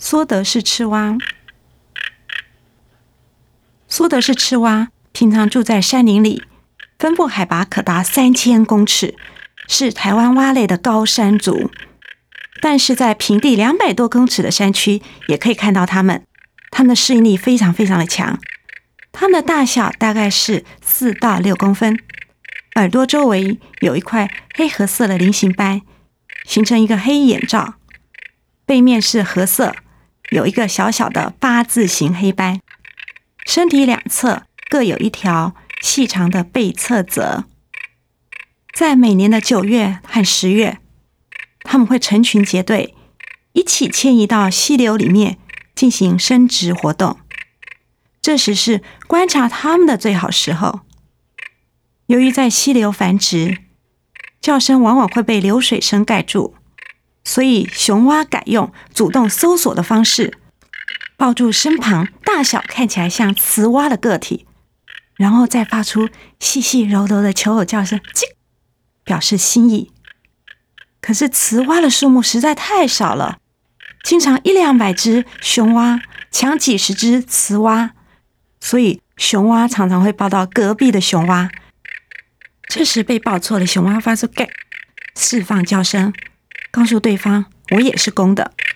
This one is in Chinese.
梭德氏赤蛙。梭德氏赤蛙平常住在山林里，分布海拔可达3000公尺，是台湾蛙类的高山族。但是在平地200多公尺的山区也可以看到它们，它们的适应力非常非常的强。它们的大小大概是4到6公分，耳朵周围有一块黑褐色的菱形斑，形成一个黑眼罩，背面是褐色，有一个小小的8字形黑斑，身体两侧各有一条细长的背侧泽。在每年的9月和10月，它们会成群结队，一起迁移到溪流里面进行生殖活动。这时是观察它们的最好时候。由于在溪流繁殖，叫声往往会被流水声盖住，所以雄蛙改用主动搜索的方式，抱住身旁大小看起来像雌蛙的个体，然后再发出细细柔柔的求偶叫声，叽，表示心意。可是雌蛙的数目实在太少了，经常100-200只雄蛙抢几十只雌蛙，所以雄蛙常常会抱到隔壁的雄蛙。这时被抱错的雄蛙发出盖，释放叫声，告诉对方我也是公的。